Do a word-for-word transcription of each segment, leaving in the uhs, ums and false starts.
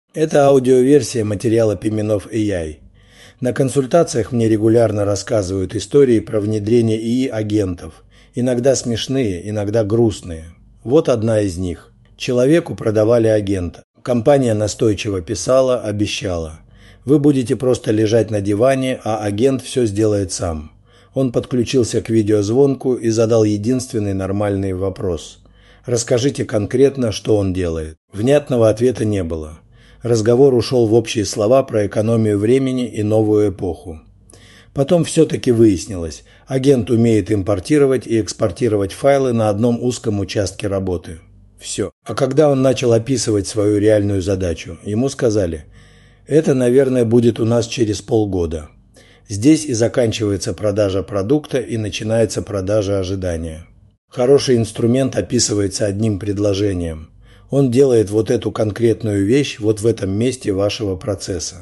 Это аудиоверсия материала Пименов эй ай. На консультациях мне регулярно рассказывают истории про внедрение ИИ агентов. Иногда смешные, иногда грустные. Вот одна из них. Человеку продавали агента. Компания настойчиво писала, обещала. Вы будете просто лежать на диване, а агент все сделает сам. Он подключился к видеозвонку и задал единственный нормальный вопрос. Расскажите конкретно, что он делает. Внятного ответа не было. Разговор ушел в общие слова про экономию времени и новую эпоху. Потом все-таки выяснилось, агент умеет импортировать и экспортировать файлы на одном узком участке работы. Все. А когда он начал описывать свою реальную задачу, ему сказали: «Это, наверное, будет у нас через полгода». Здесь и заканчивается продажа продукта и начинается продажа ожидания. Хороший инструмент описывается одним предложением. Он делает вот эту конкретную вещь вот в этом месте вашего процесса.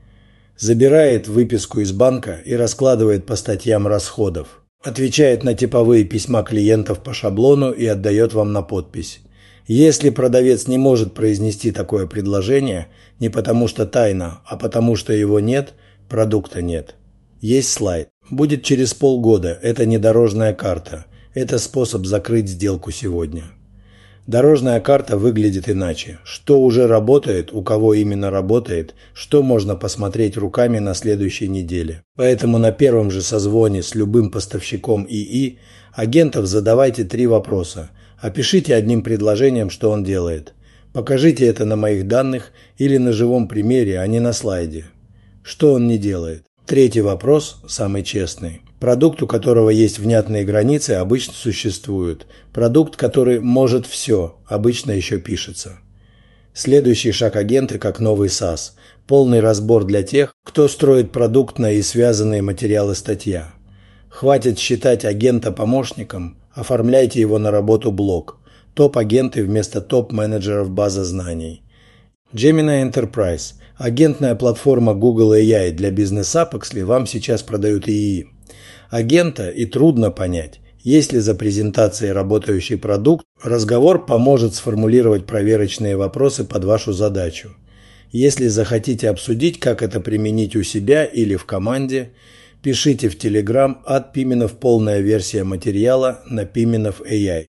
Забирает выписку из банка и раскладывает по статьям расходов. Отвечает на типовые письма клиентов по шаблону и отдает вам на подпись. Если продавец не может произнести такое предложение, не потому что тайна, а потому что его нет, продукта нет. Есть слайд. Будет через полгода. Это не дорожная карта. Это способ закрыть сделку сегодня. Дорожная карта выглядит иначе. Что уже работает, у кого именно работает, что можно посмотреть руками на следующей неделе. Поэтому на первом же созвоне с любым поставщиком ИИ агентов задавайте три вопроса. Опишите одним предложением, что он делает. Покажите это на моих данных или на живом примере, а не на слайде. Что он не делает? Третий вопрос, самый честный. Продукт, у которого есть внятные границы, обычно существует. Продукт, который может все, обычно еще пишется. Следующий шаг агенты как новый СaaS. Полный разбор для тех, кто строит продуктные и связанные материалы статья. Хватит считать агента помощником, оформляйте его на работу блок. Топ-агенты вместо топ-менеджеров база знаний. Gemini Enterprise. Агентная платформа Google эй ай для бизнеса Apexly вам сейчас продают ИИ. Агента и трудно понять. Если за презентацией работающий продукт, разговор поможет сформулировать проверочные вопросы под вашу задачу. Если захотите обсудить, как это применить у себя или в команде, пишите в Telegram от Пименов полная версия материала на Пименов эй ай.